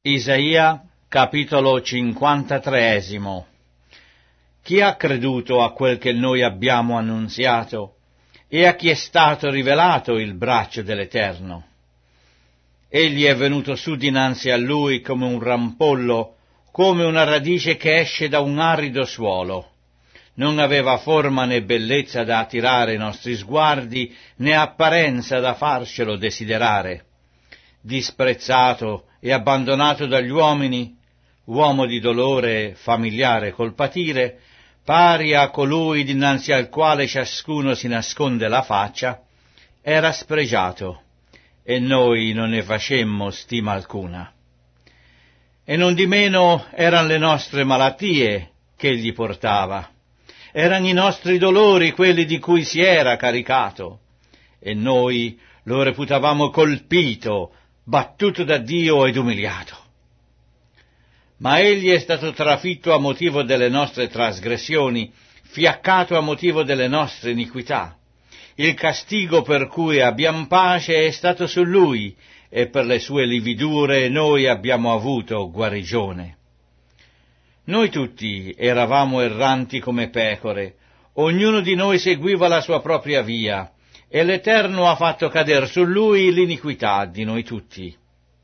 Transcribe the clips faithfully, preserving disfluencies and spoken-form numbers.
Isaia, capitolo cinquantatreesimo. Chi ha creduto a quel che noi abbiamo annunziato, e a chi è stato rivelato il braccio dell'Eterno? Egli è venuto su dinanzi a lui come un rampollo, come una radice che esce da un arido suolo. Non aveva forma né bellezza da attirare i nostri sguardi, né apparenza da farcelo desiderare. Disprezzato e abbandonato dagli uomini, uomo di dolore, familiare col patire, pari a colui dinanzi al quale ciascuno si nasconde la faccia, era spregiato, e noi non ne facemmo stima alcuna. E non di meno eran le nostre malattie che egli portava, erano i nostri dolori quelli di cui si era caricato, e noi lo reputavamo colpito, battuto da Dio ed umiliato. Ma egli è stato trafitto a motivo delle nostre trasgressioni, fiaccato a motivo delle nostre iniquità. Il castigo per cui abbiam pace è stato su lui, e per le sue lividure noi abbiamo avuto guarigione. Noi tutti eravamo erranti come pecore, ognuno di noi seguiva la sua propria via, e l'Eterno ha fatto cader su lui l'iniquità di noi tutti.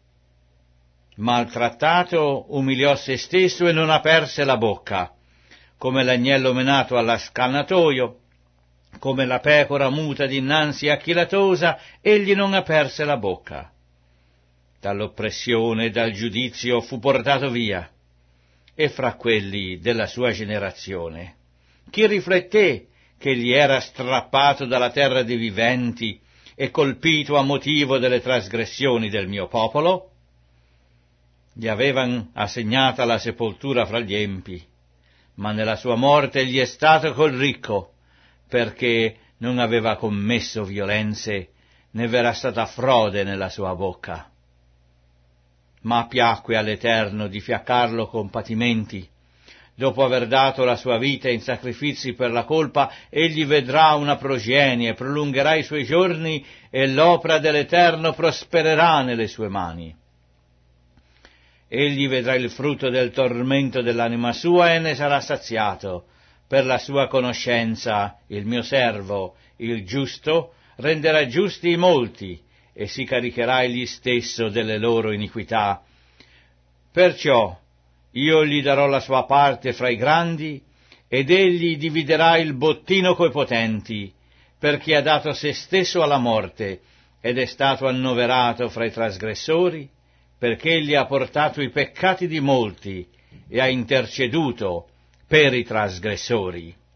Maltrattato, umiliò se stesso e non aperse la bocca, come l'agnello menato all'ascannatoio, come la pecora muta dinanzi a chi la tosa, egli non aperse la bocca. Dall'oppressione e dal giudizio fu portato via, e fra quelli della sua generazione chi rifletté che gli era strappato dalla terra dei viventi e colpito a motivo delle trasgressioni del mio popolo? Gli avevan assegnata la sepoltura fra gli empi, ma nella sua morte gli è stato col ricco, perché non aveva commesso violenze, né v'era stata frode nella sua bocca. Ma piacque all'Eterno di fiaccarlo con patimenti. Dopo aver dato la sua vita in sacrifici per la colpa, egli vedrà una progenie, prolungherà i suoi giorni, e l'opera dell'Eterno prospererà nelle sue mani. Egli vedrà il frutto del tormento dell'anima sua e ne sarà saziato. Per la sua conoscenza, il mio servo, il giusto, renderà giusti i molti, e si caricherà egli stesso delle loro iniquità. Perciò io gli darò la sua parte fra i grandi, ed egli dividerà il bottino coi potenti, perché ha dato se stesso alla morte, ed è stato annoverato fra i trasgressori, perché egli ha portato i peccati di molti, e ha interceduto per i trasgressori.